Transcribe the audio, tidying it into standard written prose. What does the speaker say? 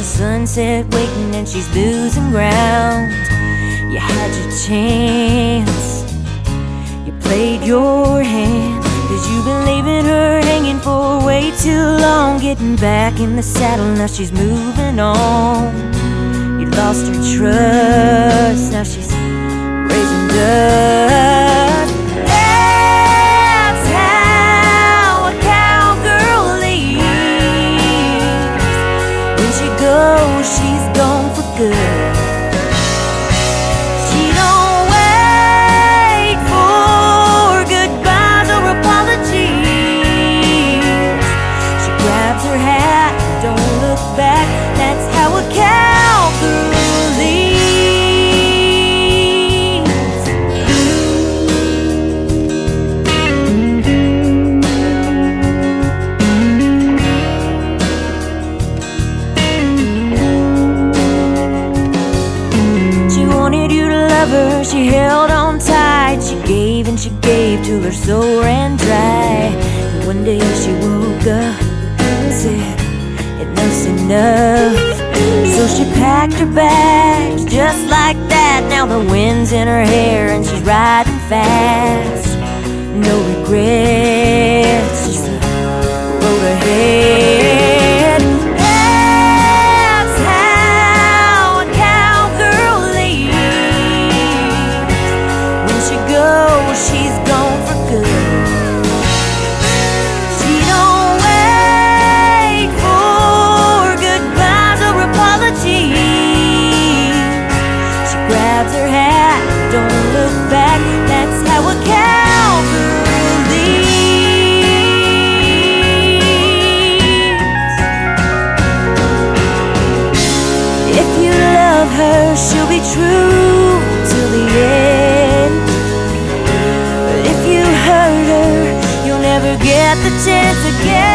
the sunset waiting and she's losing ground. You had your chance, you played your hand, 'cause you've been leaving her hanging for way too long. Getting back in the saddle, now she's moving on. You lost her trust, now she's raising dust. That's how a cowgirl leaves. When she goes, she's gone for good. She don't wait for goodbyes or apologies. She grabs her hat, don't look back. That's how a cowgirl leaves. She held on tight, she gave and she gave till her soul ran dry. And one day she woke up and said, enough's enough. So she packed her bags just like that. Now the wind's in her hair and she's riding fast. No regrets, just the road ahead. She's gone for good. She don't wait for goodbyes or apologies. She grabs her hat, don't look back. That's how a cowgirl leaves. If you love her, she'll be true till the end. Never get the chance again.